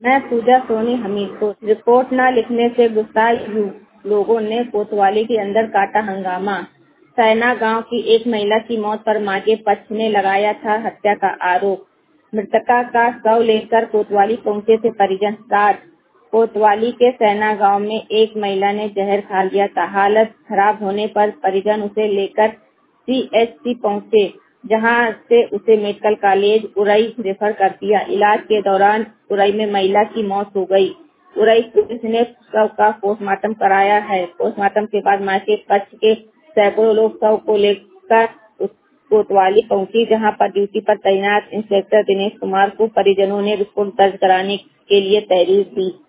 मैं पूजा सोनी हमीरपुर। रिपोर्ट न लिखने से गुस्साए लोगों ने कोतवाली के अंदर काटा हंगामा। सैना गांव की एक महिला की मौत पर मां के पक्ष ने लगाया था हत्या का आरोप। मृतका का शव लेकर कोतवाली पहुंचे थे परिजन। रात कोतवाली के सैना गांव में एक महिला ने जहर खा लिया था। हालत खराब होने पर परिजन उसे लेकर सीएचसी पहुंचे, जहां से उसे मेडिकल कॉलेज उरई रेफर कर दिया। इलाज के दौरान उरई में महिला की मौत हो गई। उरई पुलिस ने शव का पोस्टमार्टम कराया है। पोस्टमार्टम के बाद मां के पक्ष के सैकड़ों लोग शव को लेकर कोतवाली पहुंची, जहां पर ड्यूटी पर तैनात इंस्पेक्टर दिनेश कुमार को परिजनों ने रिपोर्ट दर्ज कराने के लिए तहरीर दी।